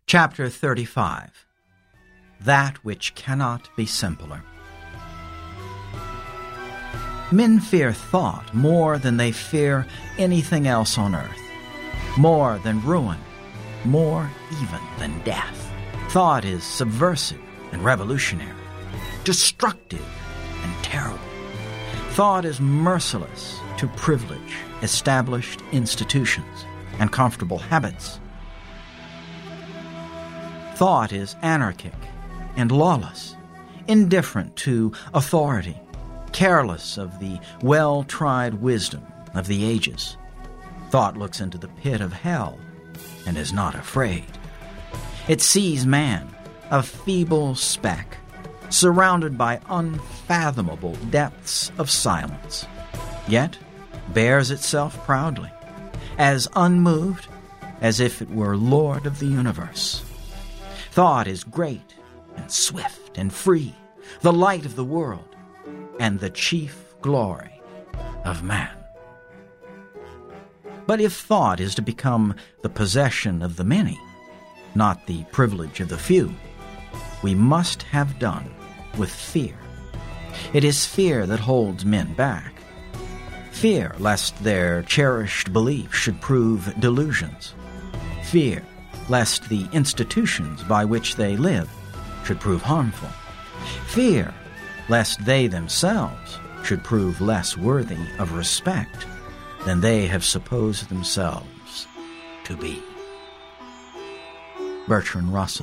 Chapter 35. That which cannot be simpler. Men fear thought more than they fear anything else on earth, more than ruin, more even than death. Thought is subversive and revolutionary, destructive and terrible. Thought is merciless to privilege, established institutions, and comfortable habits. Thought is anarchic and lawless, indifferent to authority, careless of the well-tried wisdom of the ages. Thought looks into the pit of hell and is not afraid. It sees man, a feeble speck, surrounded by unfathomable depths of silence, yet bears itself proudly, as unmoved as if it were Lord of the universe. Thought is great and swift and free, the light of the world, and the chief glory of man. But if thought is to become the possession of the many, not the privilege of the few, we must have done with fear. It is fear that holds men back. Fear lest their cherished beliefs should prove delusions. Fear lest the institutions by which they live should prove harmful. Fear lest they themselves should prove less worthy of respect than they have supposed themselves to be. Bertrand Russell.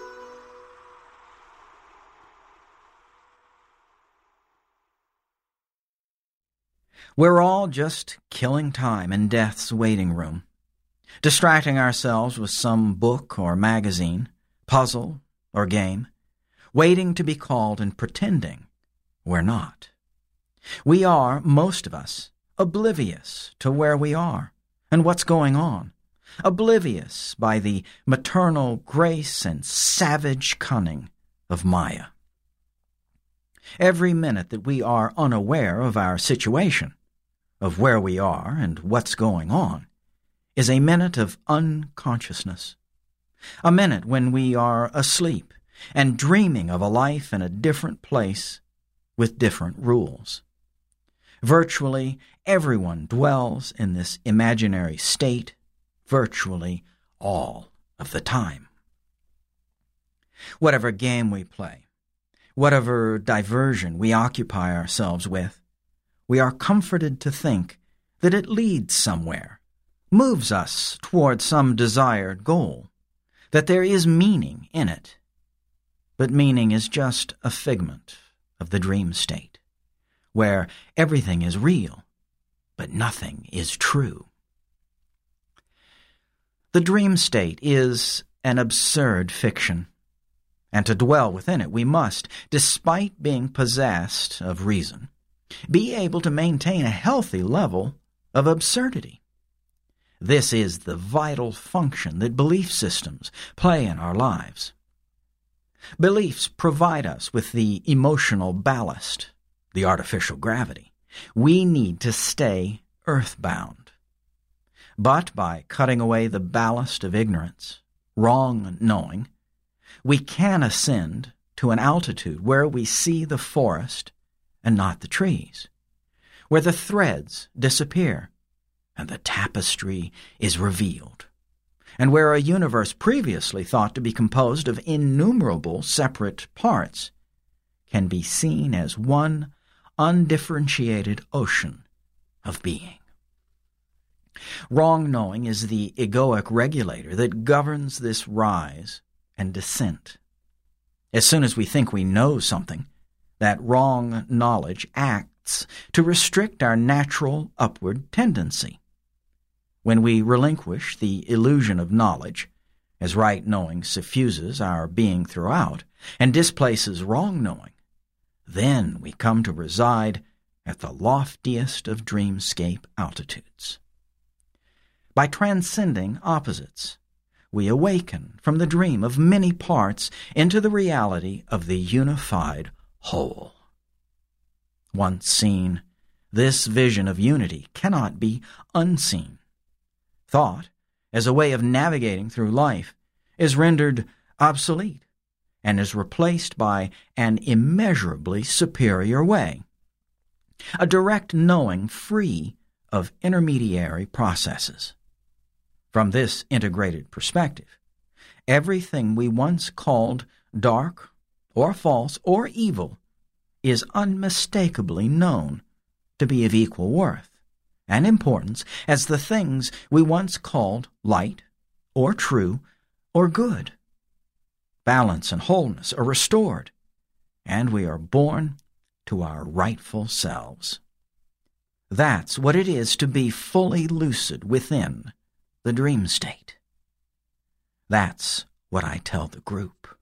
We're all just killing time in death's waiting room, distracting ourselves with some book or magazine, puzzle or game, waiting to be called and pretending we're not. We are, most of us, oblivious to where we are and what's going on, oblivious by the maternal grace and savage cunning of Maya. Every minute that we are unaware of our situation, of where we are and what's going on, is a minute of unconsciousness, a minute when we are asleep and dreaming of a life in a different place with different rules. Virtually everyone dwells in this imaginary state virtually all of the time. Whatever game we play, whatever diversion we occupy ourselves with, we are comforted to think that it leads somewhere, moves us toward some desired goal, that there is meaning in it. But meaning is just a figment of the dream state, where everything is real, but nothing is true. The dream state is an absurd fiction, and to dwell within it we must, despite being possessed of reason, be able to maintain a healthy level of absurdity. This is the vital function that belief systems play in our lives. Beliefs provide us with the emotional ballast, the artificial gravity, we need to stay earthbound. But by cutting away the ballast of ignorance, wrong knowing, we can ascend to an altitude where we see the forest and not the trees, where the threads disappear and the tapestry is revealed, and where a universe previously thought to be composed of innumerable separate parts can be seen as one undifferentiated ocean of being. Wrong knowing is the egoic regulator that governs this rise and descent. As soon as we think we know something, that wrong knowledge acts to restrict our natural upward tendency. When we relinquish the illusion of knowledge, as right knowing suffuses our being throughout and displaces wrong knowing, then we come to reside at the loftiest of dreamscape altitudes. By transcending opposites, we awaken from the dream of many parts into the reality of the unified whole. Once seen, this vision of unity cannot be unseen. Thought, as a way of navigating through life, is rendered obsolete and is replaced by an immeasurably superior way, a direct knowing free of intermediary processes. From this integrated perspective, everything we once called dark or false or evil is unmistakably known to be of equal worth and importance as the things we once called light or true or good. Balance and wholeness are restored, and we are born to our rightful selves. That's what it is to be fully lucid within the dream state. That's what I tell the group.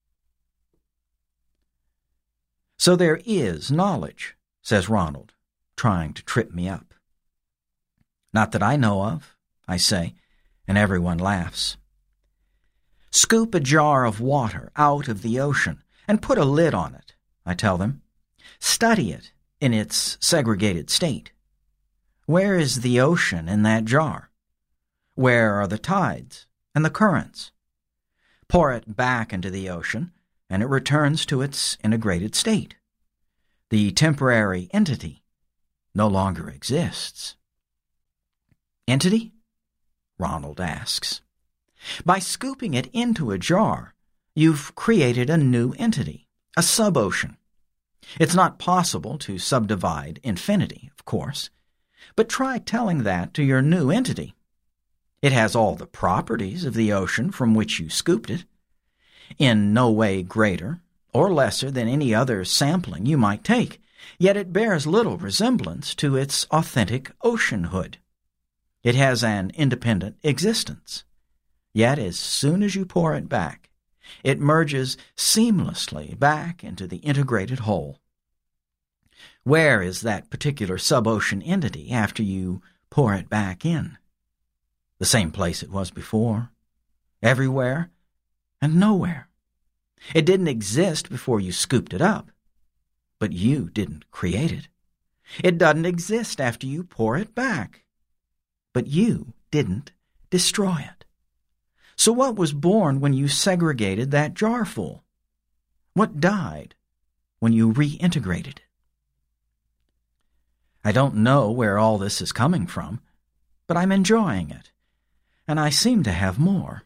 So there is knowledge, says Ronald, trying to trip me up. Not that I know of, I say, and everyone laughs. Scoop a jar of water out of the ocean and put a lid on it, I tell them. Study it in its segregated state. Where is the ocean in that jar? Where are the tides and the currents? Pour it back into the ocean, and it returns to its integrated state. The temporary entity no longer exists. Entity? Ronald asks. By scooping it into a jar, you've created a new entity, a sub-ocean. It's not possible to subdivide infinity, of course, but try telling that to your new entity. It has all the properties of the ocean from which you scooped it, in no way greater or lesser than any other sampling you might take, yet it bears little resemblance to its authentic oceanhood. It has an independent existence, yet as soon as you pour it back, it merges seamlessly back into the integrated whole. Where is that particular sub-ocean entity after you pour it back in? The same place it was before, everywhere and nowhere. It didn't exist before you scooped it up, but you didn't create it. It doesn't exist after you pour it back, but you didn't destroy it. So what was born when you segregated that jar full? What died when you reintegrated it? I don't know where all this is coming from, but I'm enjoying it, and I seem to have more.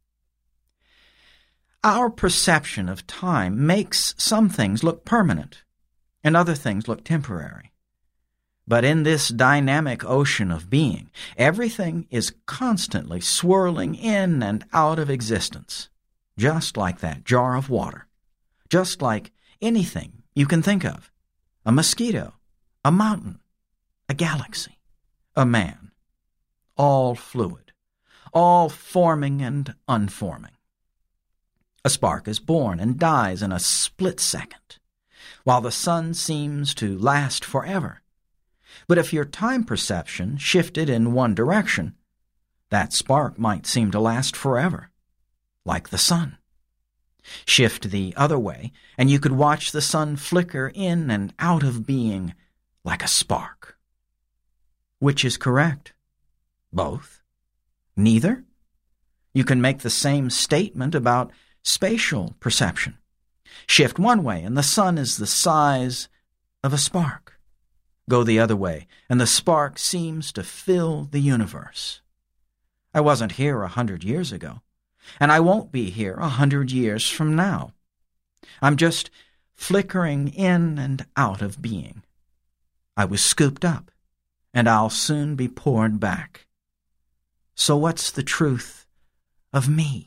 Our perception of time makes some things look permanent and other things look temporary. But in this dynamic ocean of being, everything is constantly swirling in and out of existence, just like that jar of water, just like anything you can think of, a mosquito, a mountain, a galaxy, a man, all fluid, all forming and unforming. A spark is born and dies in a split second, while the sun seems to last forever. But if your time perception shifted in one direction, that spark might seem to last forever, like the sun. Shift the other way, and you could watch the sun flicker in and out of being like a spark. Which is correct? Both? Neither? You can make the same statement about spatial perception. Shift one way, and the sun is the size of a spark. Go the other way, and the spark seems to fill the universe. I wasn't here 100 years ago, and I won't be here 100 years from now. I'm just flickering in and out of being. I was scooped up, and I'll soon be poured back. So what's the truth of me?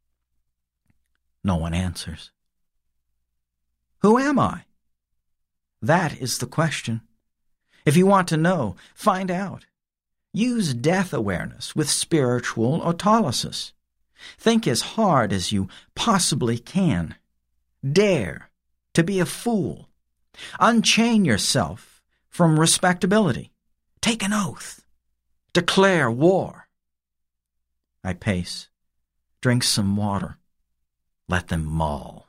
No one answers. Who am I? That is the question. If you want to know, find out. Use death awareness with spiritual autolysis. Think as hard as you possibly can. Dare to be a fool. Unchain yourself from respectability. Take an oath. Declare war. I pace. Drink some water. Let them maul.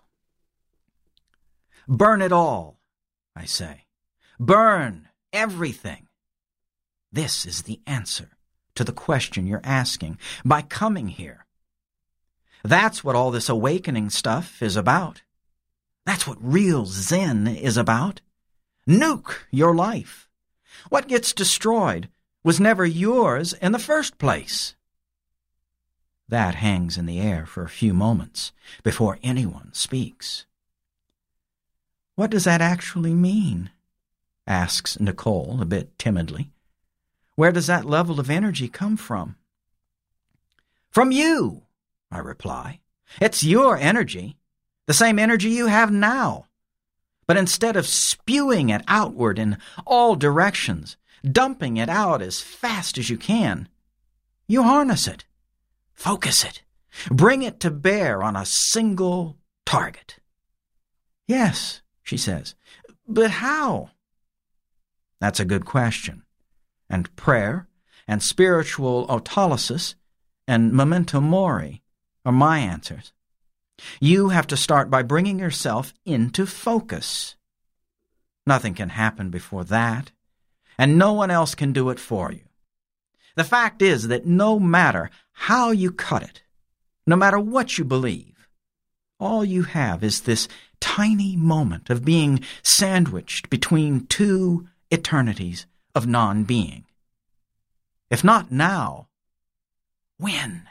Burn it all, I say. Burn everything. This is the answer to the question you're asking by coming here. That's what all this awakening stuff is about. That's what real Zen is about. Nuke your life. What gets destroyed was never yours in the first place. That hangs in the air for a few moments before anyone speaks. What does that actually mean? Asks Nicole a bit timidly. Where does that level of energy come from? From you, I reply. It's your energy, the same energy you have now. But instead of spewing it outward in all directions, dumping it out as fast as you can, you harness it, focus it, bring it to bear on a single target. Yes, she says, but how? That's a good question. And prayer and spiritual autolysis and memento mori are my answers. You have to start by bringing yourself into focus. Nothing can happen before that, and no one else can do it for you. The fact is that no matter how you cut it, no matter what you believe, all you have is this tiny moment of being sandwiched between two eternities of non-being. If not now, when?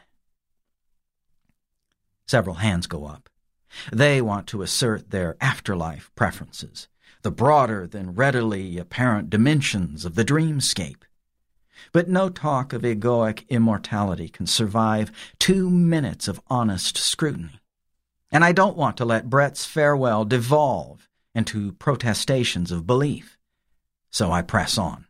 Several hands go up. They want to assert their afterlife preferences, the broader than readily apparent dimensions of the dreamscape. But no talk of egoic immortality can survive 2 minutes of honest scrutiny. And I don't want to let Brett's farewell devolve into protestations of belief. So I press on.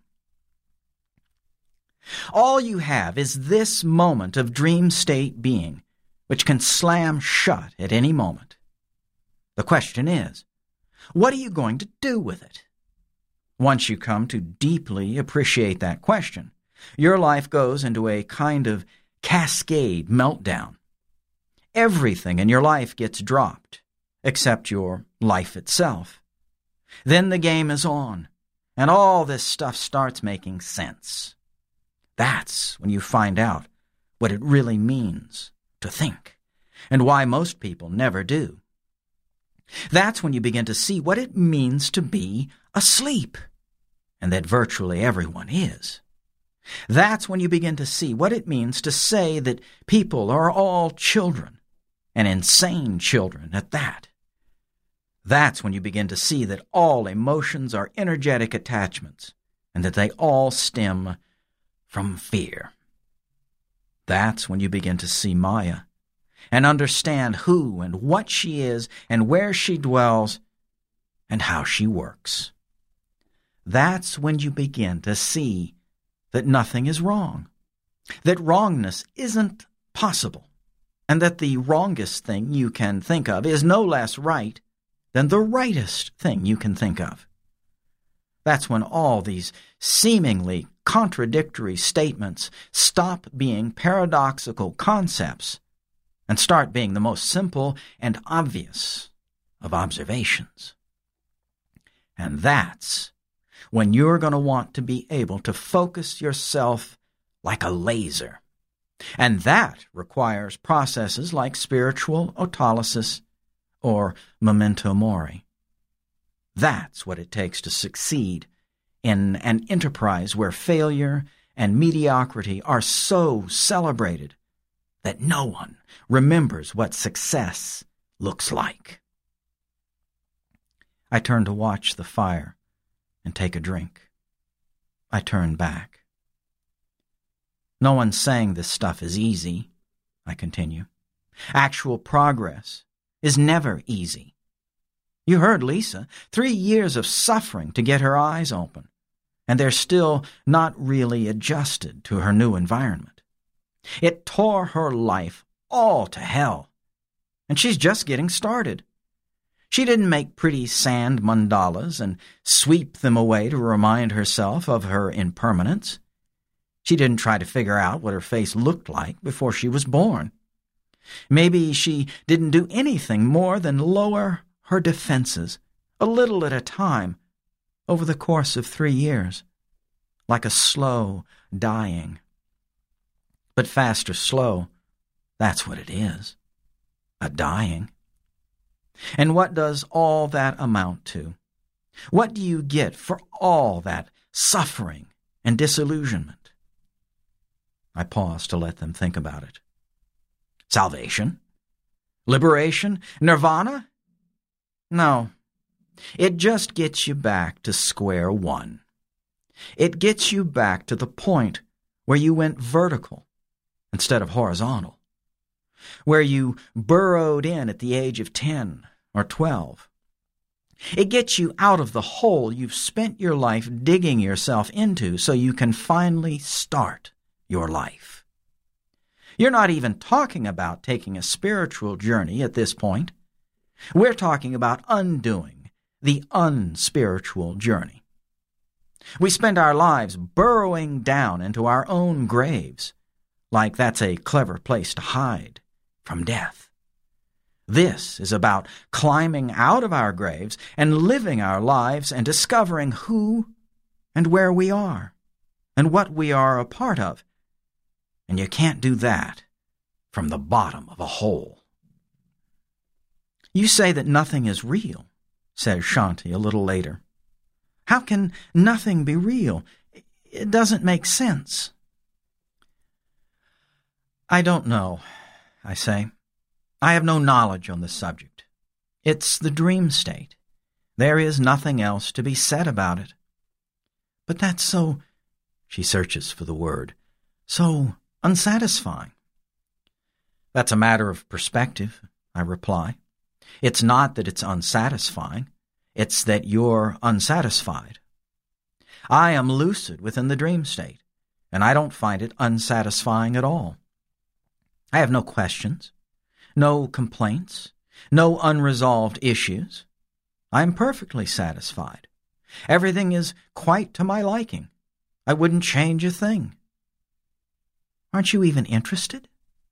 All you have is this moment of dream state being, which can slam shut at any moment. The question is, what are you going to do with it? Once you come to deeply appreciate that question, your life goes into a kind of cascade meltdown. Everything in your life gets dropped, except your life itself. Then the game is on, and all this stuff starts making sense. That's when you find out what it really means to think, and why most people never do. That's when you begin to see what it means to be asleep, and that virtually everyone is. That's when you begin to see what it means to say that people are all children, and insane children at that. That's when you begin to see that all emotions are energetic attachments, and that they all stem from fear. That's when you begin to see Maya, and understand who and what she is, and where she dwells, and how she works. That's when you begin to see that nothing is wrong, that wrongness isn't possible, and that the wrongest thing you can think of is no less right than the rightest thing you can think of. That's when all these seemingly contradictory statements stop being paradoxical concepts and start being the most simple and obvious of observations. And that's when you're going to want to be able to focus yourself like a laser. And that requires processes like spiritual autolysis or memento mori. That's what it takes to succeed in an enterprise where failure and mediocrity are so celebrated that no one remembers what success looks like. I turn to watch the fire and take a drink. I turn back. No one's saying this stuff is easy, I continue. Actual progress is never easy. You heard Lisa, 3 years of suffering to get her eyes open, and they're still not really adjusted to her new environment. It tore her life all to hell, and she's just getting started. She didn't make pretty sand mandalas and sweep them away to remind herself of her impermanence. She didn't try to figure out what her face looked like before she was born. Maybe she didn't do anything more than lower her defenses, a little at a time, over the course of 3 years, like a slow dying. But fast or slow, that's what it is. a dying. And what does all that amount to? What do you get for all that suffering and disillusionment? I pause to let them think about it. Salvation? Liberation? Nirvana? No. It just gets you back to square one. It gets you back to the point where you went vertical instead of horizontal, where you burrowed in at the age of 10 or 12. It gets you out of the hole you've spent your life digging yourself into so you can finally start your life. You're not even talking about taking a spiritual journey at this point. We're talking about undoing the unspiritual journey. We spend our lives burrowing down into our own graves, like that's a clever place to hide from death. This is about climbing out of our graves and living our lives and discovering who and where we are and what we are a part of. And you can't do that from the bottom of a hole. You say that nothing is real, says Shanti a little later. How can nothing be real? It doesn't make sense. I don't know, I say. I have no knowledge on the subject. It's the dream state. There is nothing else to be said about it. But that's so, she searches for the word, so unsatisfying. That's a matter of perspective, I reply. It's not that it's unsatisfying. It's that you're unsatisfied. I am lucid within the dream state, and I don't find it unsatisfying at all. I have no questions, no complaints, no unresolved issues. I am perfectly satisfied. Everything is quite to my liking. I wouldn't change a thing. Aren't you even interested?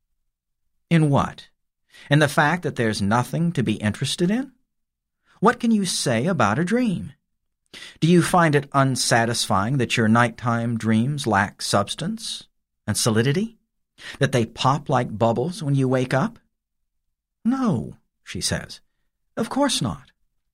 In what? In the fact that there's nothing to be interested in? What can you say about a dream? Do you find it unsatisfying that your nighttime dreams lack substance and solidity? That they pop like bubbles when you wake up? No, she says. Of course not.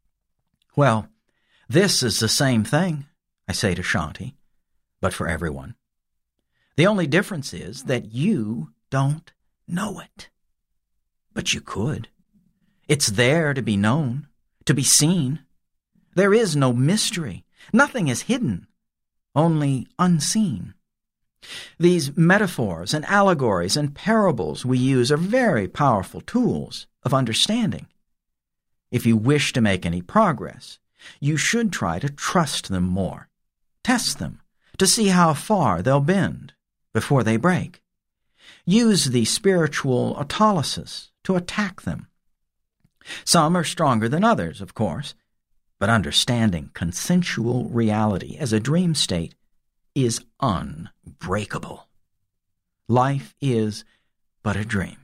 Well, this is the same thing, I say to Shanti, but for everyone. The only difference is that you don't know it. But you could. It's there to be known, to be seen. There is no mystery. Nothing is hidden, only unseen. These metaphors and allegories and parables we use are very powerful tools of understanding. If you wish to make any progress, you should try to trust them more, test them to see how far they'll bend before they break. Use the spiritual autolysis to attack them. Some are stronger than others, of course, but understanding consensual reality as a dream state is unbreakable. Life is but a dream.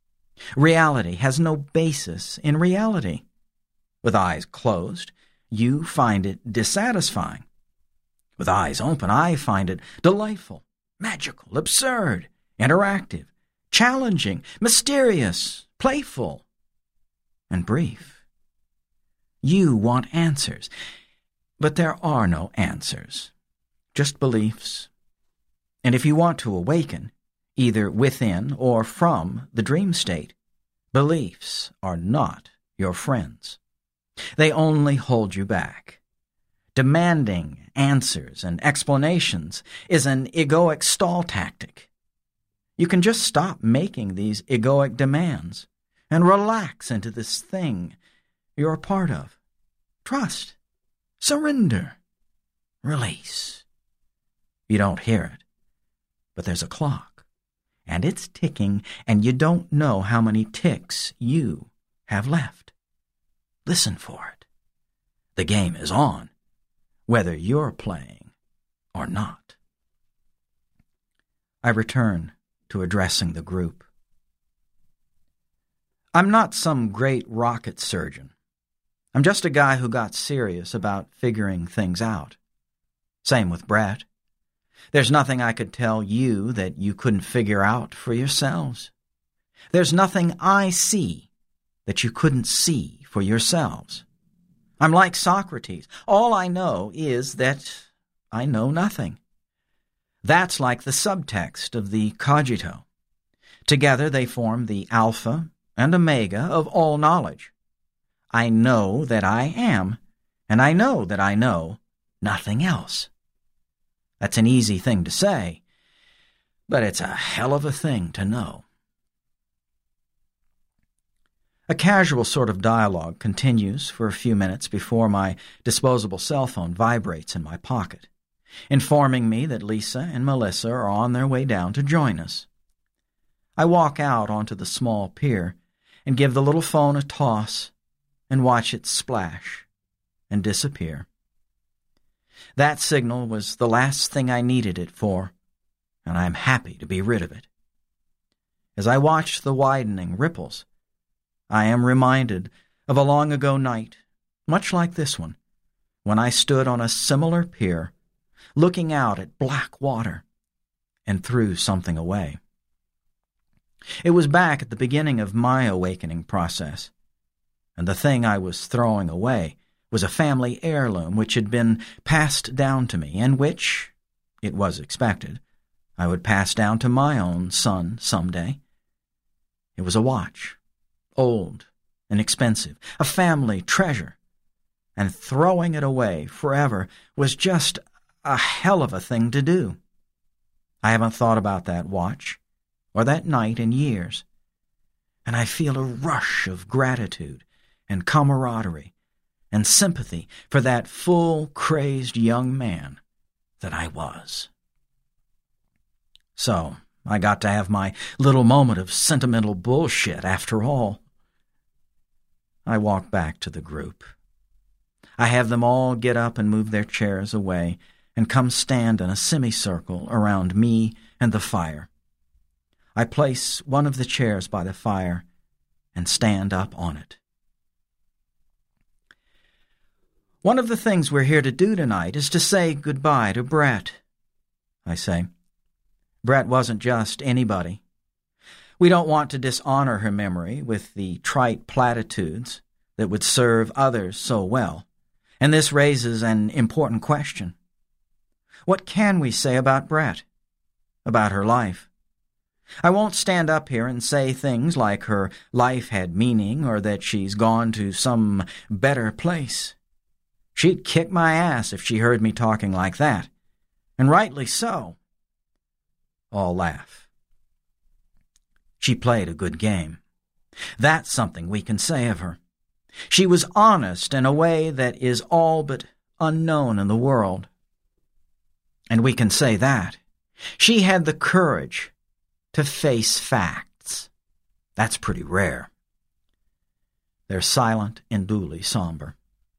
Reality has no basis in reality. With eyes closed, you find it dissatisfying. With eyes open, I find it delightful, magical, absurd, interactive, challenging, mysterious, playful, and brief. You want answers, but there are no answers, just beliefs. And if you want to awaken, either within or from the dream state, beliefs are not your friends. They only hold you back. Demanding answers and explanations is an egoic stall tactic. You can just stop making these egoic demands and relax into this thing you're a part of. Trust, surrender, release. You don't hear it, but there's a clock, and it's ticking, and you don't know how many ticks you have left. Listen for it. The game is on, whether you're playing or not. I return to addressing the group. I'm not some great rocket surgeon. I'm just a guy who got serious about figuring things out. Same with Brett. There's nothing I could tell you that you couldn't figure out for yourselves. There's nothing I see that you couldn't see for yourselves. I'm like Socrates. All I know is that I know nothing. That's like the subtext of the cogito. Together they form the alpha and omega of all knowledge. I know that I am, and I know that I know nothing else. That's an easy thing to say, but it's a hell of a thing to know. A casual sort of dialogue continues for a few minutes before my disposable cell phone vibrates in my pocket, informing me that Lisa and Melissa are on their way down to join us. I walk out onto the small pier and give the little phone a toss and watch it splash and disappear. That signal was the last thing I needed it for, and I'm happy to be rid of it. As I watch the widening ripples, I am reminded of a long-ago night, much like this one, when I stood on a similar pier, looking out at black water, and threw something away. It was back at the beginning of my awakening process, and the thing I was throwing away was a family heirloom which had been passed down to me, and which, it was expected, I would pass down to my own son someday. It was a watch. Old and expensive, a family treasure, and throwing it away forever was just a hell of a thing to do. I haven't thought about that watch or that night in years, and I feel a rush of gratitude and camaraderie and sympathy for that full, crazed young man that I was. So, I got to have my little moment of sentimental bullshit after all. I walk back to the group. I have them all get up and move their chairs away and come stand in a semicircle around me and the fire. I place one of the chairs by the fire and stand up on it. One of the things we're here to do tonight is to say goodbye to Brett, I say. Brett wasn't just anybody. We don't want to dishonor her memory with the trite platitudes that would serve others so well, and this raises an important question. What can we say about Brett? About her life? I won't stand up here and say things like her life had meaning or that she's gone to some better place. She'd kick my ass if she heard me talking like that, and rightly so. All laugh. She played a good game. That's something we can say of her. She was honest in a way that is all but unknown in the world. And we can say that. She had the courage to face facts. That's pretty rare. They're silent and duly somber.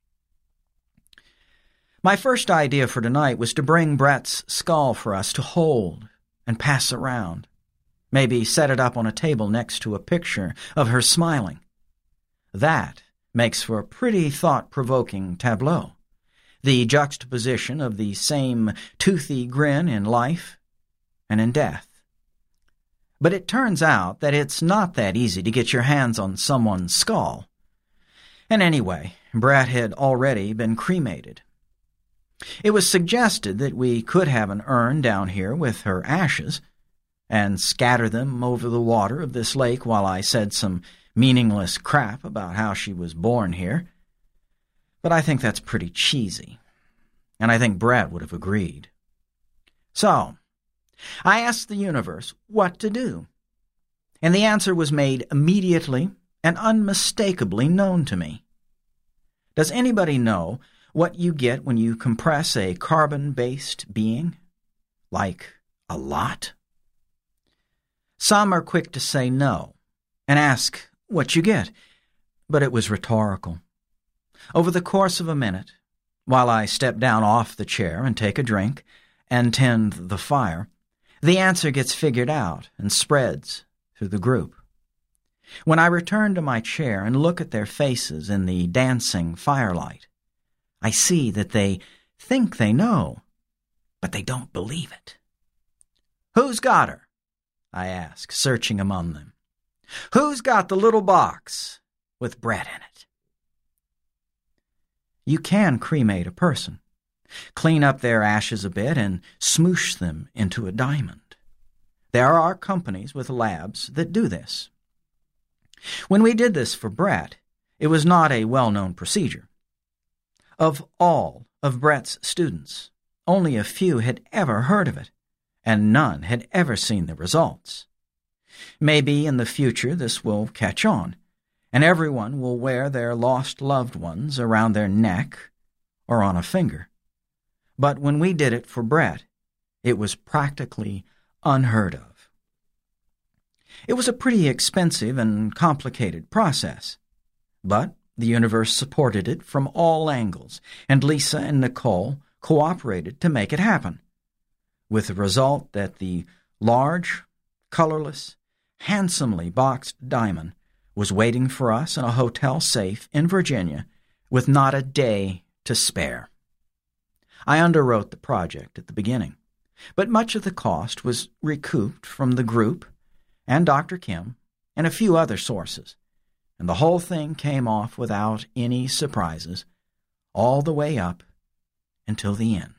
My first idea for tonight was to bring Brett's skull for us to hold and pass around. Maybe set it up on a table next to a picture of her smiling. That makes for a pretty thought-provoking tableau. The juxtaposition of the same toothy grin in life and in death. But it turns out that it's not that easy to get your hands on someone's skull. And anyway, Brett had already been cremated. It was suggested that we could have an urn down here with her ashes, and scatter them over the water of this lake while I said some meaningless crap about how she was born here. But I think that's pretty cheesy, and I think Brett would have agreed. So, I asked the universe what to do, and the answer was made immediately and unmistakably known to me. Does anybody know what you get when you compress a carbon-based being? Like a lot? Some are quick to say no and ask what you get, but it was rhetorical. Over the course of a minute, while I step down off the chair and take a drink and tend the fire, the answer gets figured out and spreads through the group. When I return to my chair and look at their faces in the dancing firelight, I see that they think they know, but they don't believe it. "Who's got her?" I ask, searching among them. "Who's got the little box with Brett in it. You can cremate a person, clean up their ashes a bit, and smoosh them into a diamond. There are companies with labs that do this. When we did this for Brett, it was not a well-known procedure. Of all of Brett's students, only a few had ever heard of it, and none had ever seen the results. Maybe in the future this will catch on, and everyone will wear their lost loved ones around their neck or on a finger. But when we did it for Brett, it was practically unheard of. It was a pretty expensive and complicated process, but the universe supported it from all angles, and Lisa and Nicole cooperated to make it happen, with the result that the large, colorless, handsomely boxed diamond was waiting for us in a hotel safe in Virginia with not a day to spare. I underwrote the project at the beginning, but much of the cost was recouped from the group and Dr. Kim and a few other sources, and the whole thing came off without any surprises, all the way up until the end.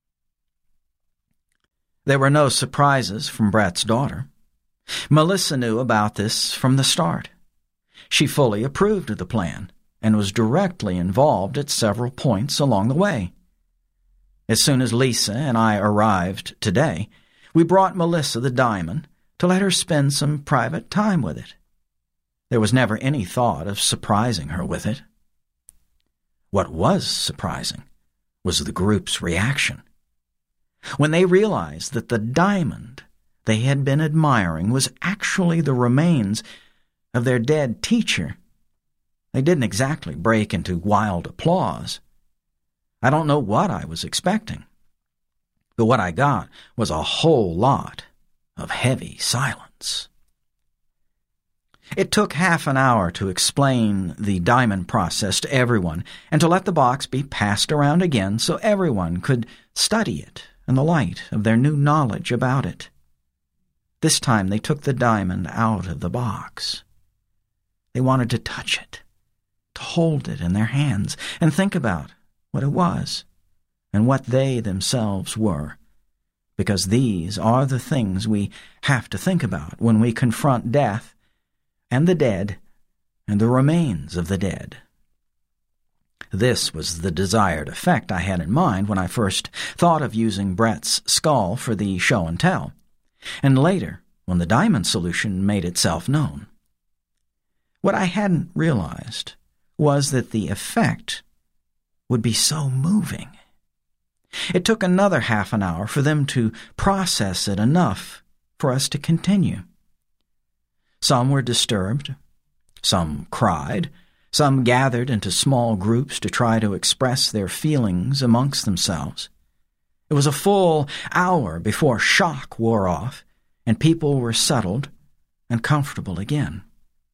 There were no surprises from Brett's daughter. Melissa knew about this from the start. She fully approved of the plan and was directly involved at several points along the way. As soon as Lisa and I arrived today, we brought Melissa the diamond to let her spend some private time with it. There was never any thought of surprising her with it. What was surprising was the group's reaction. When they realized that the diamond they had been admiring was actually the remains of their dead teacher, they didn't exactly break into wild applause. I don't know what I was expecting, but what I got was a whole lot of heavy silence. It took half an hour to explain the diamond process to everyone and to let the box be passed around again so everyone could study it in the light of their new knowledge about it. This time they took the diamond out of the box. They wanted to touch it, to hold it in their hands, and think about what it was and what they themselves were, because these are the things we have to think about when we confront death and the dead and the remains of the dead. This was the desired effect I had in mind when I first thought of using Brett's skull for the show and tell, and later when the diamond solution made itself known. What I hadn't realized was that the effect would be so moving. It took another half an hour for them to process it enough for us to continue. Some were disturbed, some cried, some gathered into small groups to try to express their feelings amongst themselves. It was a full hour before shock wore off and people were settled and comfortable again.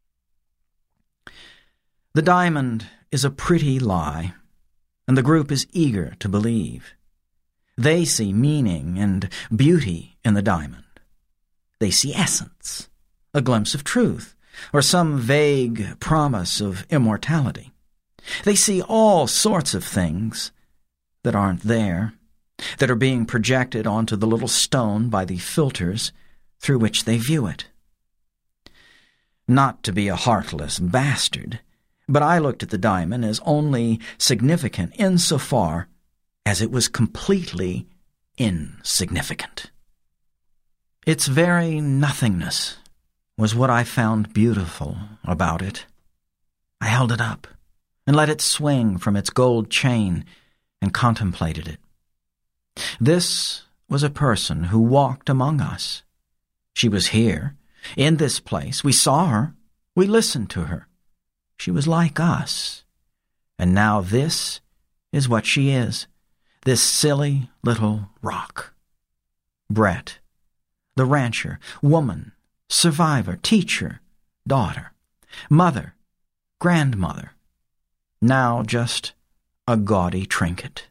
The diamond is a pretty lie, and the group is eager to believe. They see meaning and beauty in the diamond. They see essence, a glimpse of truth, or some vague promise of immortality. They see all sorts of things that aren't there, that are being projected onto the little stone by the filters through which they view it. Not to be a heartless bastard, but I looked at the diamond as only significant insofar as it was completely insignificant. Its very nothingness was what I found beautiful about it. I held it up and let it swing from its gold chain and contemplated it. This was a person who walked among us. She was here, in this place. We saw her. We listened to her. She was like us. And now this is what she is, this silly little rock. Brett, the rancher, woman, survivor, teacher, daughter, mother, grandmother, now just a gaudy trinket.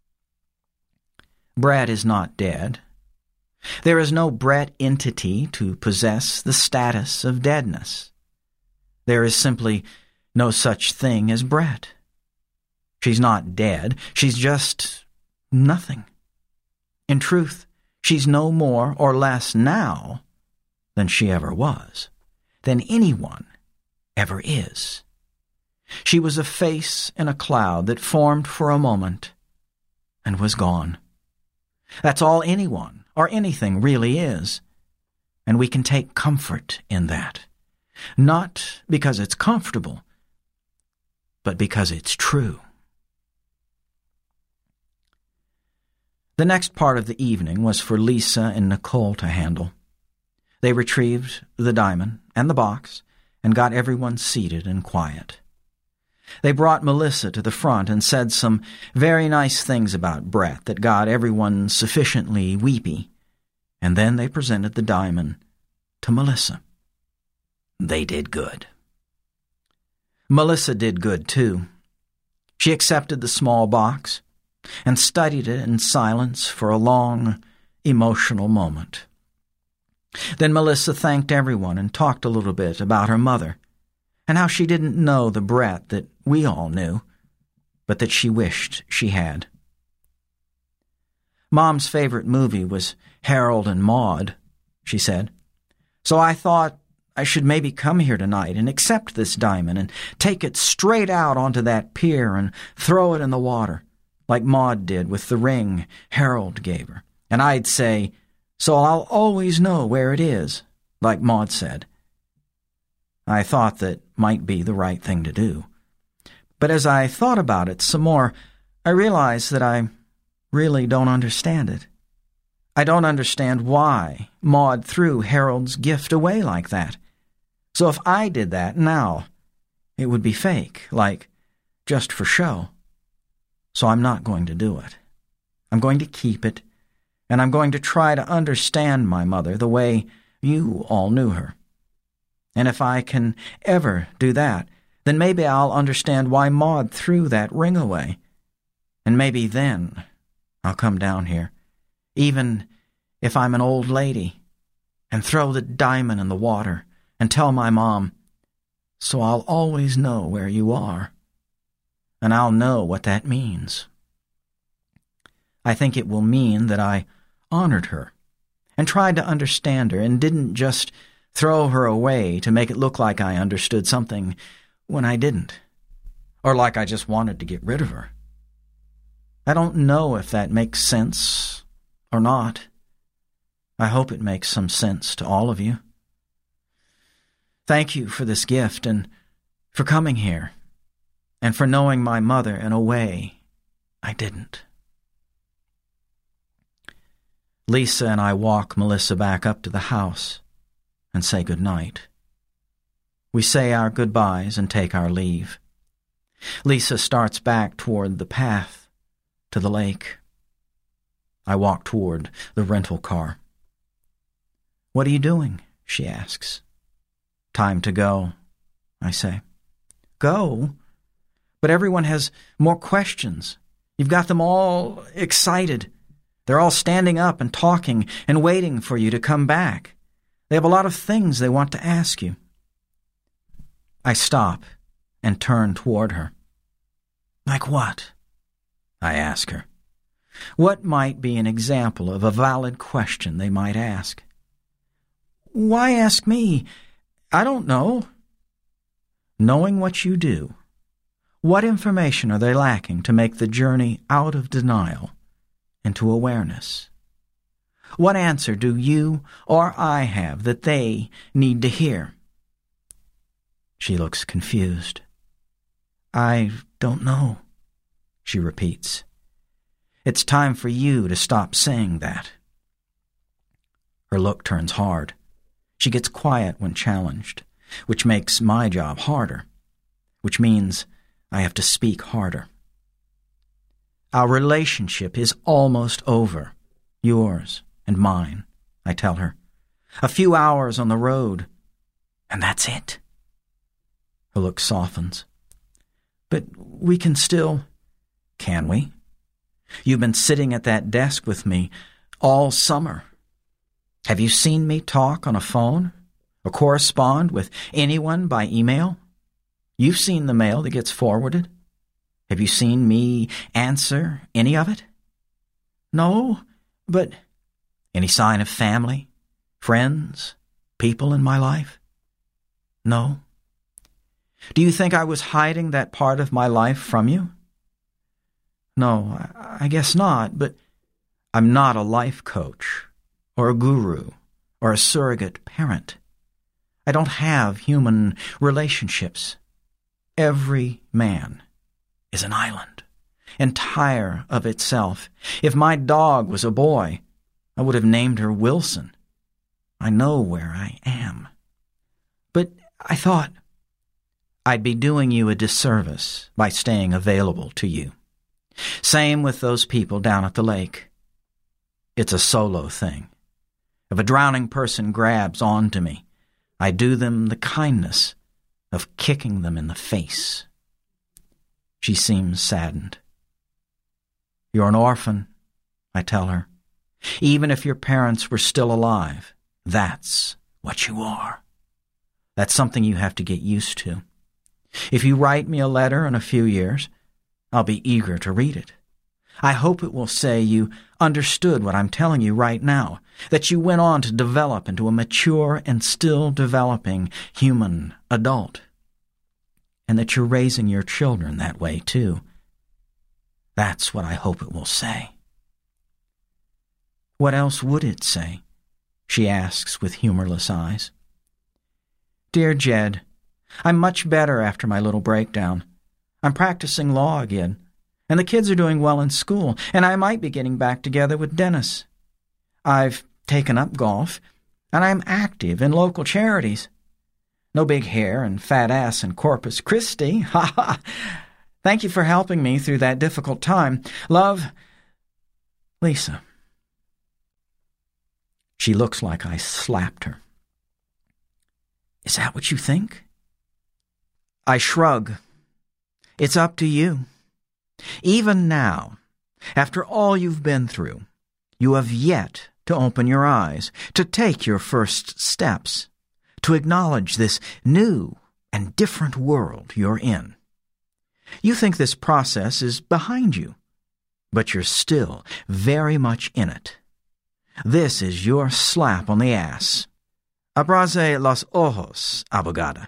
Brett is not dead. There is no Brett entity to possess the status of deadness. There is simply no such thing as Brett. She's not dead. She's just nothing. In truth, she's no more or less now than she ever was, than anyone ever is. She was a face in a cloud that formed for a moment and was gone. That's all anyone or anything really is, and we can take comfort in that, not because it's comfortable, but because it's true. The next part of the evening was for Lisa and Nicole to handle. They retrieved the diamond and the box and got everyone seated and quiet. They brought Melissa to the front and said some very nice things about Brett that got everyone sufficiently weepy, and then they presented the diamond to Melissa. They did good. Melissa did good, too. She accepted the small box and studied it in silence for a long, emotional moment. Then Melissa thanked everyone and talked a little bit about her mother and how she didn't know the Brett that we all knew, but that she wished she had. Mom's favorite movie was Harold and Maude, she said, so I thought I should maybe come here tonight and accept this diamond and take it straight out onto that pier and throw it in the water, like Maude did with the ring Harold gave her. And I'd say, so I'll always know where it is, like Maude said. I thought that might be the right thing to do. But as I thought about it some more, I realized that I really don't understand it. I don't understand why Maude threw Harold's gift away like that. So if I did that now, it would be fake, like just for show. So I'm not going to do it. I'm going to keep it, and I'm going to try to understand my mother the way you all knew her. And if I can ever do that, then maybe I'll understand why Maude threw that ring away. And maybe then I'll come down here, even if I'm an old lady, and throw the diamond in the water and tell my mom, so I'll always know where you are. And I'll know what that means. I think it will mean that I honored her and tried to understand her and didn't just throw her away to make it look like I understood something when I didn't, or like I just wanted to get rid of her. I don't know if that makes sense or not. I hope it makes some sense to all of you. Thank you for this gift and for coming here and for knowing my mother in a way I didn't. Lisa and I walk Melissa back up to the house and say good night. We say our goodbyes and take our leave. Lisa starts back toward the path to the lake. I walk toward the rental car. What are you doing? She asks. Time to go, I say. Go? But everyone has more questions. You've got them all excited. They're all standing up and talking and waiting for you to come back. They have a lot of things they want to ask you. I stop and turn toward her. Like what? I ask her. What might be an example of a valid question they might ask? Why ask me? I don't know. Knowing what you do, what information are they lacking to make the journey out of denial into awareness? What answer do you or I have that they need to hear? She looks confused. I don't know, she repeats. It's time for you to stop saying that. Her look turns hard. She gets quiet when challenged, which makes my job harder, which means I have to speak harder. Our relationship is almost over, yours and mine, I tell her. A few hours on the road, and that's it. Her look softens. But we can still... Can we? You've been sitting at that desk with me all summer. Have you seen me talk on a phone or correspond with anyone by email? You've seen the mail that gets forwarded. Have you seen me answer any of it? No, but any sign of family, friends, people in my life? No. Do you think I was hiding that part of my life from you? No, I guess not, but I'm not a life coach or a guru or a surrogate parent. I don't have human relationships. Every man is an island, entire of itself. If my dog was a boy, I would have named her Wilson. I know where I am. But I thought I'd be doing you a disservice by staying available to you. Same with those people down at the lake. It's a solo thing. If a drowning person grabs onto me, I do them the kindness of kicking them in the face. She seems saddened. You're an orphan, I tell her. Even if your parents were still alive, that's what you are. That's something you have to get used to. If you write me a letter in a few years, I'll be eager to read it. I hope it will say you understood what I'm telling you right now, that you went on to develop into a mature and still developing human adult, and that you're raising your children that way too. That's what I hope it will say. What else would it say? She asks with humorless eyes. Dear Jed, I'm much better after my little breakdown. I'm practicing law again, and the kids are doing well in school, and I might be getting back together with Dennis. I've taken up golf, and I'm active in local charities. No big hair and fat ass in Corpus Christi. Ha ha! Thank you for helping me through that difficult time. Love, Lisa. She looks like I slapped her. Is that what you think? I shrug. It's up to you. Even now, after all you've been through, you have yet to open your eyes, to take your first steps, to acknowledge this new and different world you're in. You think this process is behind you, but you're still very much in it. This is your slap on the ass. Abrace los ojos, abogada.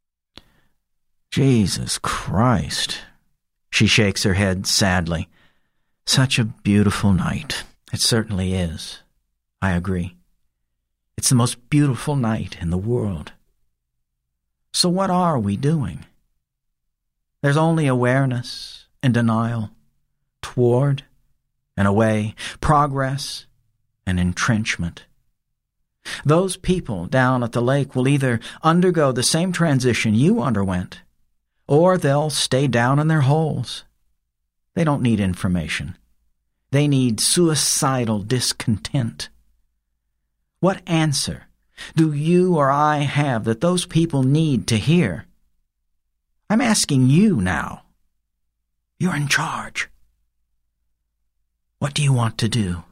Jesus Christ. She shakes her head sadly. Such a beautiful night. It certainly is. I agree. It's the most beautiful night in the world. So what are we doing? There's only awareness and denial, toward and away, progress and entrenchment. Those people down at the lake will either undergo the same transition you underwent, or they'll stay down in their holes. They don't need information. They need suicidal discontent. What answer do you or I have that those people need to hear? I'm asking you now. You're in charge. What do you want to do?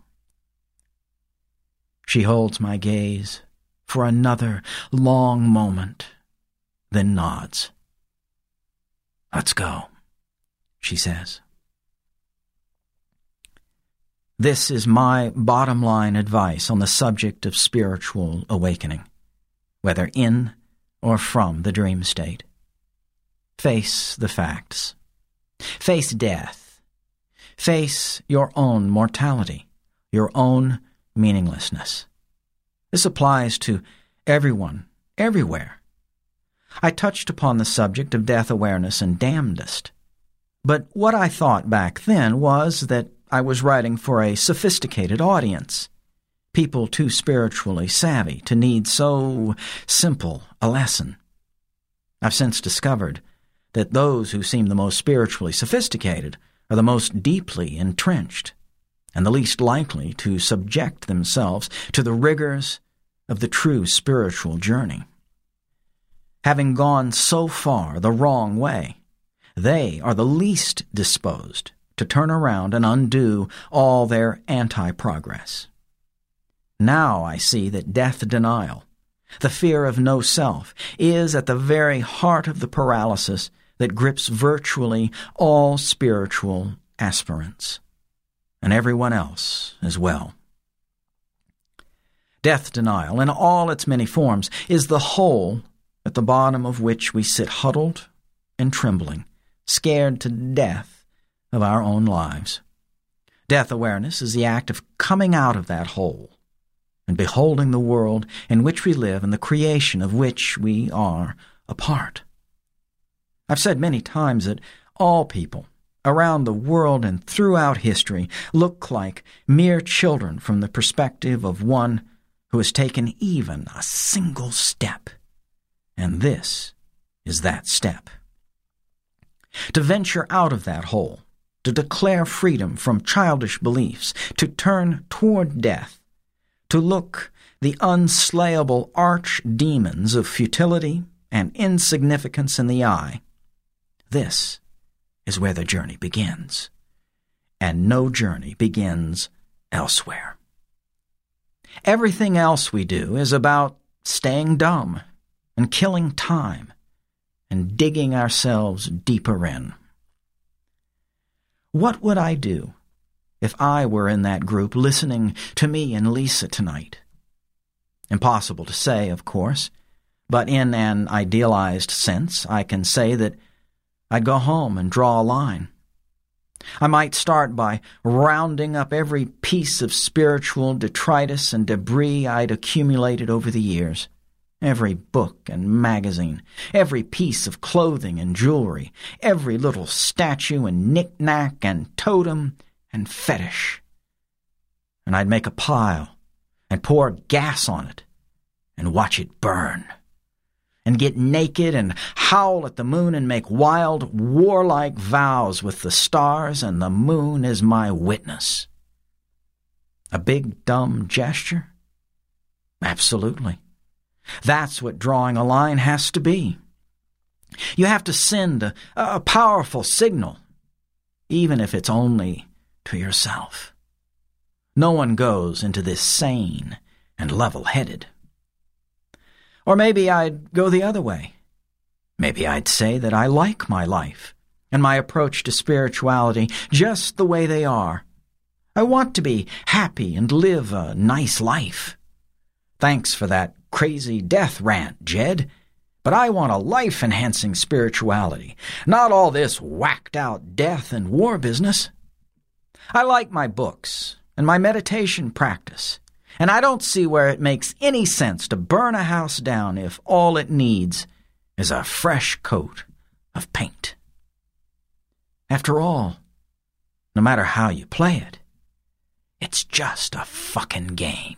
She holds my gaze for another long moment, then nods. Let's go, she says. This is my bottom line advice on the subject of spiritual awakening, whether in or from the dream state. Face the facts. Face death. Face your own mortality, your own meaninglessness. This applies to everyone, everywhere. I touched upon the subject of death awareness in Damnedest, but what I thought back then was that I was writing for a sophisticated audience, people too spiritually savvy to need so simple a lesson. I've since discovered that those who seem the most spiritually sophisticated are the most deeply entrenched and the least likely to subject themselves to the rigors of the true spiritual journey. Having gone so far the wrong way, they are the least disposed to turn around and undo all their anti-progress. Now I see that death denial, The fear of no self is at the very heart of the paralysis that grips virtually all spiritual aspirants, and everyone else as well. Death denial, in all its many forms, is the hole at the bottom of which we sit huddled and trembling, scared to death of our own lives. Death awareness is the act of coming out of that hole and beholding the world in which we live and the creation of which we are a part. I've said many times that all people around the world and throughout history look like mere children from the perspective of one who has taken even a single step. And this is that step. To venture out of that hole, to declare freedom from childish beliefs, to turn toward death, to look the unslayable arch-demons of futility and insignificance in the eye, this is where the journey begins. And no journey begins elsewhere. Everything else we do is about staying dumb and killing time and digging ourselves deeper in. What would I do if I were in that group listening to me and Lisa tonight? Impossible to say, of course, but in an idealized sense, I can say that I'd go home and draw a line. I might start by rounding up every piece of spiritual detritus and debris I'd accumulated over the years. Every book and magazine, every piece of clothing and jewelry, every little statue and knick-knack and totem and fetish. And I'd make a pile and pour gas on it and watch it burn. And get naked and howl at the moon and make wild, warlike vows with the stars and the moon as my witness. A big, dumb gesture? Absolutely. That's what drawing a line has to be. You have to send a powerful signal, even if it's only to yourself. No one goes into this sane and level-headed. Or maybe I'd go the other way. Maybe I'd say that I like my life and my approach to spirituality just the way they are. I want to be happy and live a nice life. Thanks for that crazy death rant, Jed, but I want a life-enhancing spirituality, not all this whacked-out death and war business. I like my books and my meditation practice, and I don't see where it makes any sense to burn a house down if all it needs is a fresh coat of paint. After all, no matter how you play it, it's just a fucking game.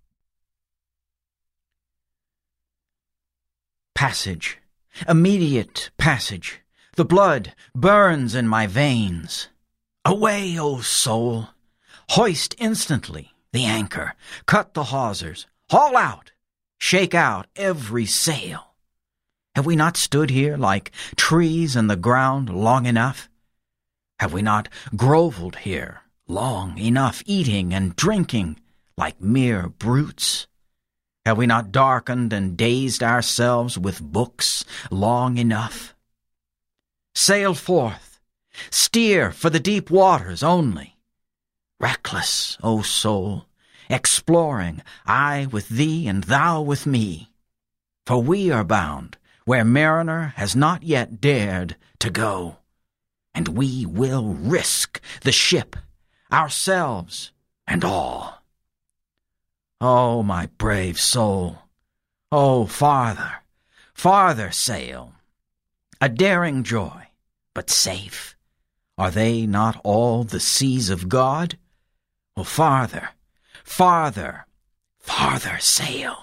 Passage, immediate passage. The blood burns in my veins. Away, O soul! Hoist instantly the anchor, cut the hawsers, haul out, shake out every sail. Have we not stood here like trees in the ground long enough? Have we not grovelled here long enough, eating and drinking like mere brutes? Have we not darkened and dazed ourselves with books long enough? Sail forth, steer for the deep waters only. Reckless, O soul, exploring, I with thee and thou with me. For we are bound where mariner has not yet dared to go, and we will risk the ship, ourselves and all. Oh, my brave soul, oh, farther, farther sail. A daring joy, but safe. Are they not all the seas of God? Oh, farther, farther, farther sail.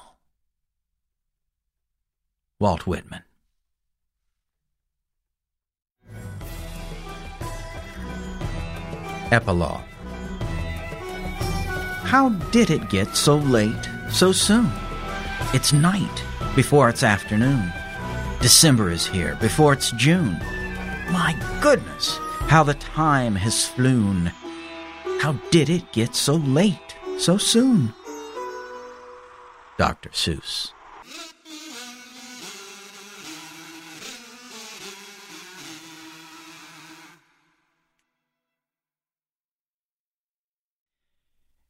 Walt Whitman. Epilogue. How did it get so late, so soon? It's night before it's afternoon. December is here before it's June. My goodness, how the time has flown. How did it get so late, so soon? Dr. Seuss.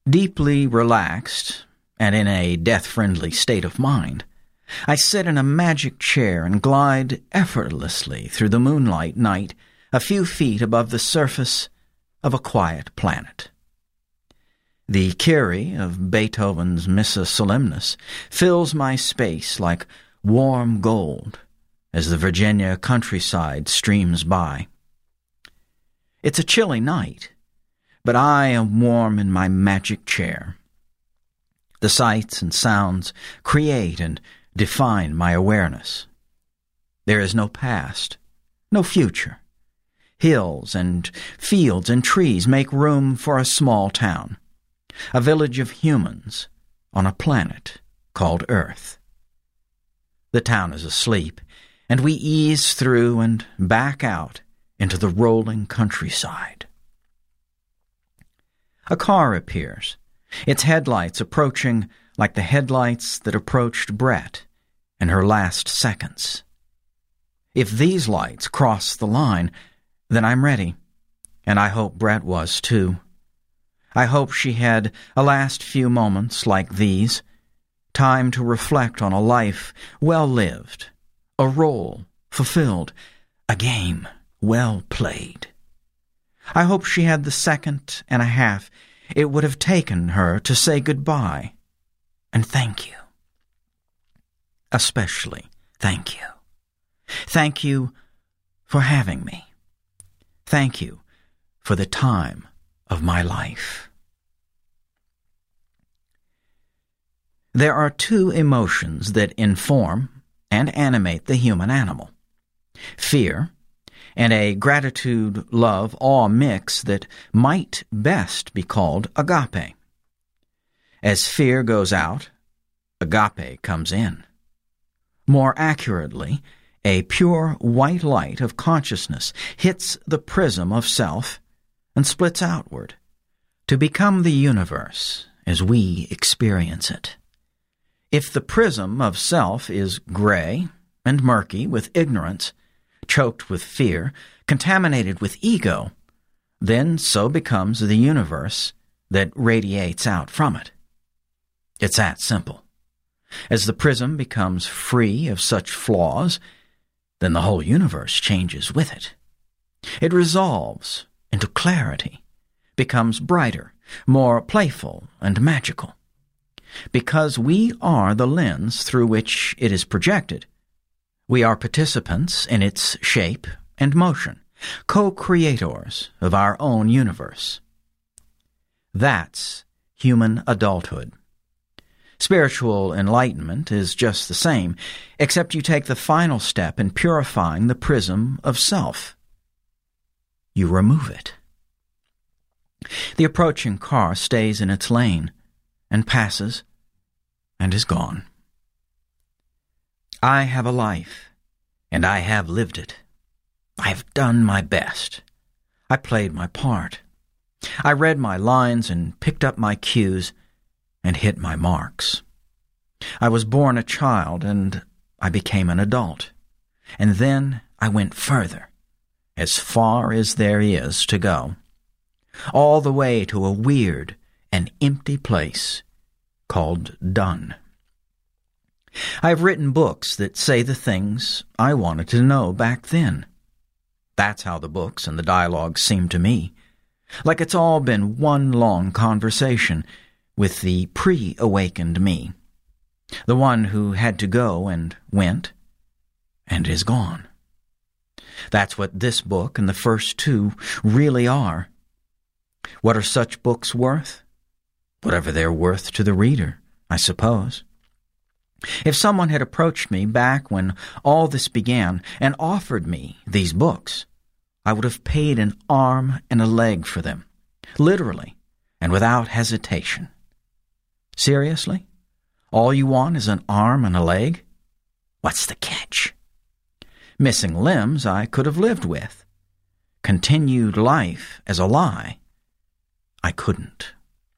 Deeply relaxed, and in a death-friendly state of mind, I sit in a magic chair and glide effortlessly through the moonlight night a few feet above the surface of a quiet planet. The Kyrie of Beethoven's Missa Solemnis fills my space like warm gold as the Virginia countryside streams by. It's a chilly night, but I am warm in my magic chair. The sights and sounds create and define my awareness. There is no past, no future. Hills and fields and trees make room for a small town, a village of humans on a planet called Earth. The town is asleep, and we ease through and back out into the rolling countryside. A car appears, its headlights approaching like the headlights that approached Brett in her last seconds. If these lights cross the line, then I'm ready, and I hope Brett was too. I hope she had a last few moments like these, time to reflect on a life well lived, a role fulfilled, a game well played. I hope she had the second and a half it would have taken her to say goodbye and thank you. Especially thank you. Thank you for having me. Thank you for the time of my life. There are two emotions that inform and animate the human animal: fear and a gratitude-love-awe mix that might best be called agape. As fear goes out, agape comes in. More accurately, a pure white light of consciousness hits the prism of self and splits outward to become the universe as we experience it. If the prism of self is gray and murky with ignorance, choked with fear, contaminated with ego, then so becomes the universe that radiates out from it. It's that simple. As the prism becomes free of such flaws, then the whole universe changes with it. It resolves into clarity, becomes brighter, more playful and magical. Because we are the lens through which it is projected, we are participants in its shape and motion, co-creators of our own universe. That's human adulthood. Spiritual enlightenment is just the same, except you take the final step in purifying the prism of self. You remove it. The approaching car stays in its lane and passes and is gone. I have a life, and I have lived it. I have done my best. I played my part. I read my lines and picked up my cues and hit my marks. I was born a child, and I became an adult. And then I went further, as far as there is to go, all the way to a weird and empty place called done. I've written books that say the things I wanted to know back then. That's how the books and the dialogue seem to me, like it's all been one long conversation with the pre-awakened me, the one who had to go and went and is gone. That's what this book and the first two really are. What are such books worth? Whatever they're worth to the reader, I suppose. If someone had approached me back when all this began and offered me these books, I would have paid an arm and a leg for them, literally, and without hesitation. Seriously? All you want is an arm and a leg? What's the catch? Missing limbs I could have lived with. Continued life as a lie, I couldn't.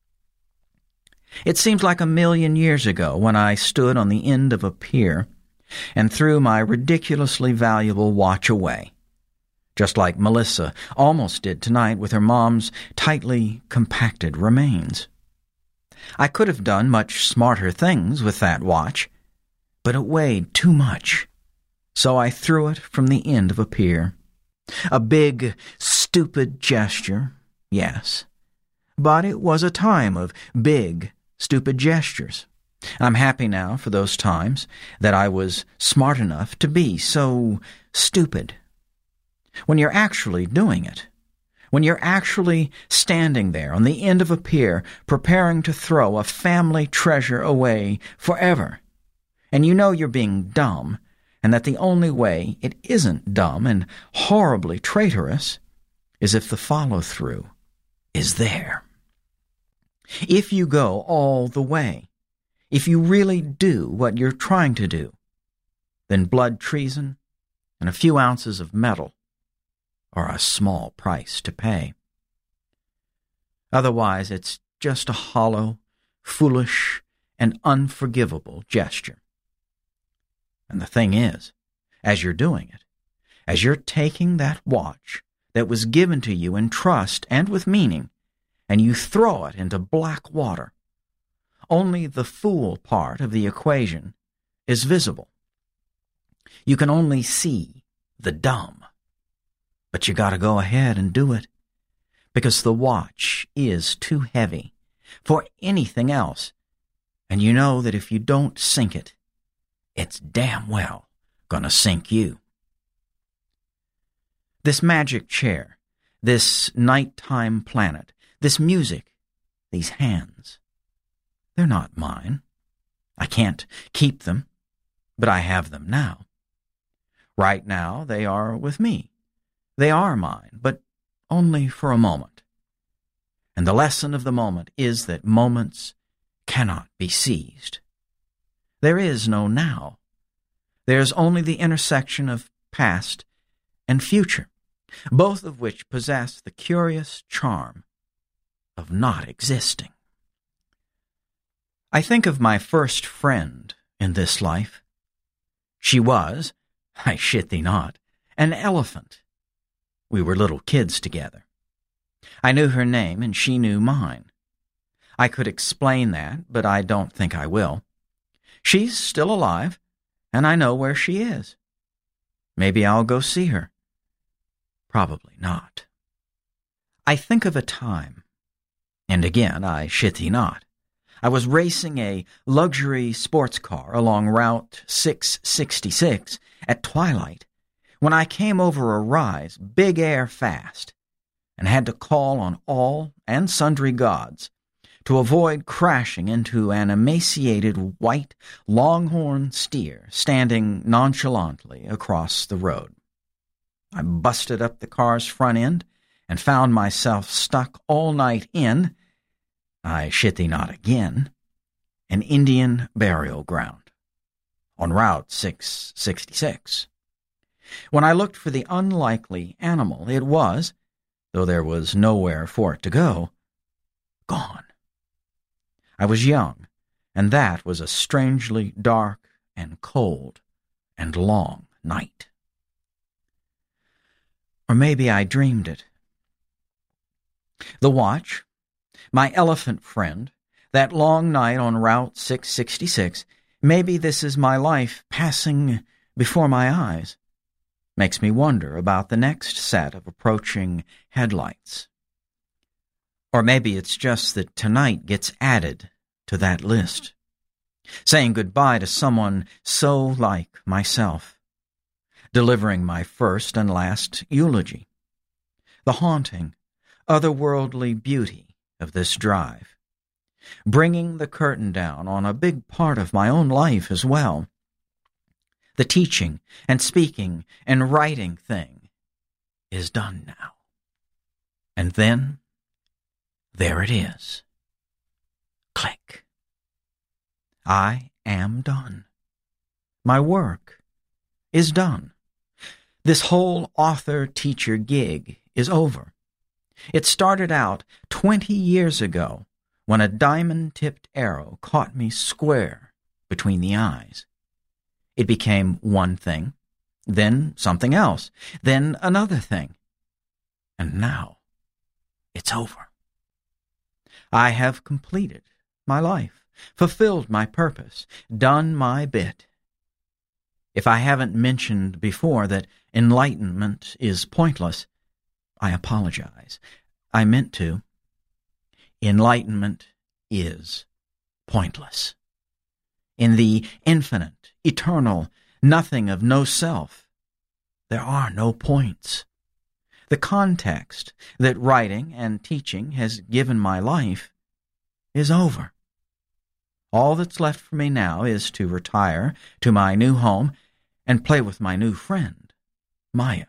It seems like 1,000,000 years ago when I stood on the end of a pier and threw my ridiculously valuable watch away, just like Melissa almost did tonight with her mom's tightly compacted remains. I could have done much smarter things with that watch, but it weighed too much, so I threw it from the end of a pier. A big, stupid gesture, yes, but it was a time of big, stupid gestures. I'm happy now for those times that I was smart enough to be so stupid. When you're actually doing it, when you're actually standing there on the end of a pier preparing to throw a family treasure away forever, and you know you're being dumb, and that the only way it isn't dumb and horribly traitorous is if the follow-through is there. If you go all the way, if you really do what you're trying to do, then blood treason and a few ounces of metal are a small price to pay. Otherwise, it's just a hollow, foolish, and unforgivable gesture. And the thing is, as you're doing it, as you're taking that watch that was given to you in trust and with meaning, and you throw it into black water, only the fool part of the equation is visible. You can only see the dumb. But you gotta go ahead and do it, because the watch is too heavy for anything else, and you know that if you don't sink it, it's damn well gonna sink you. This magic chair, this nighttime planet, this music, these hands, they're not mine. I can't keep them, but I have them now. Right now they are with me. They are mine, but only for a moment. And the lesson of the moment is that moments cannot be seized. There is no now. There's only the intersection of past and future, both of which possess the curious charm of not existing. I think of my first friend in this life. She was, I shit thee not, an elephant. We were little kids together. I knew her name and she knew mine. I could explain that, but I don't think I will. She's still alive, and I know where she is. Maybe I'll go see her. Probably not. I think of a time, and again I shit thee not, I was racing a luxury sports car along Route 666 at twilight when I came over a rise big air fast and had to call on all and sundry gods to avoid crashing into an emaciated white longhorn steer standing nonchalantly across the road. I busted up the car's front end and found myself stuck all night in, I shit thee not again, an Indian burial ground on Route 666. When I looked for the unlikely animal, it was, though there was nowhere for it to go, gone. I was young, and that was a strangely dark and cold and long night. Or maybe I dreamed it. The watch, my elephant friend, that long night on Route 666, maybe this is my life passing before my eyes, makes me wonder about the next set of approaching headlights. Or maybe it's just that tonight gets added to that list, saying goodbye to someone so like myself, delivering my first and last eulogy, the haunting, otherworldly beauty of this drive, bringing the curtain down on a big part of my own life as well. The teaching and speaking and writing thing is done now. And then, there it is. Click. I am done. My work is done. This whole author-teacher gig is over. It started out 20 years ago when a diamond-tipped arrow caught me square between the eyes. It became one thing, then something else, then another thing. And now it's over. I have completed my life, fulfilled my purpose, done my bit. If I haven't mentioned before that enlightenment is pointless, I apologize. I meant to. Enlightenment is pointless. In the infinite, eternal, nothing of no self, there are no points. The context that writing and teaching has given my life is over. All that's left for me now is to retire to my new home and play with my new friend, Maya.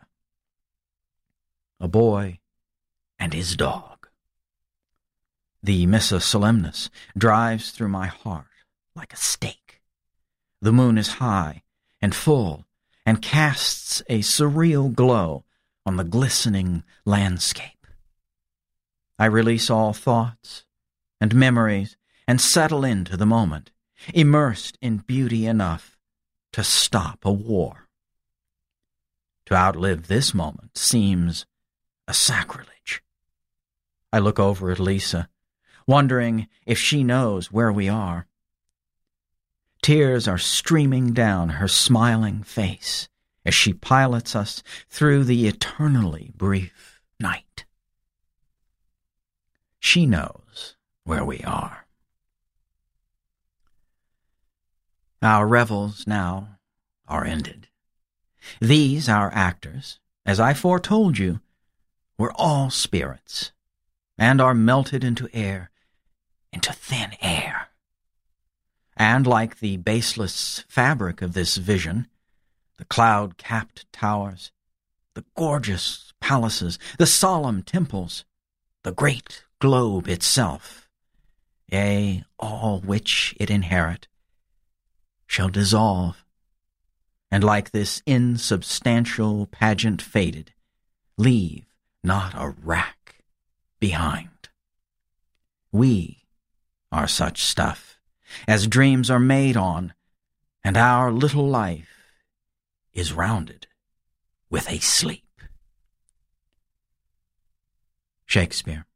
A boy and his dog. The Missa Solemnis drives through my heart like a stake. The moon is high and full and casts a surreal glow on the glistening landscape. I release all thoughts and memories and settle into the moment, immersed in beauty enough to stop a war. To outlive this moment seems a sacrilege. I look over at Lisa, wondering if she knows where we are. Tears are streaming down her smiling face as she pilots us through the eternally brief night. She knows where we are. Our revels now are ended. These, our actors, as I foretold you, were all spirits, and are melted into air, into thin air. And like the baseless fabric of this vision, the cloud-capped towers, the gorgeous palaces, the solemn temples, the great globe itself, yea, all which it inherit, shall dissolve, and like this insubstantial pageant faded, leave not a rack behind. We are such stuff as dreams are made on, and our little life is rounded with a sleep. Shakespeare.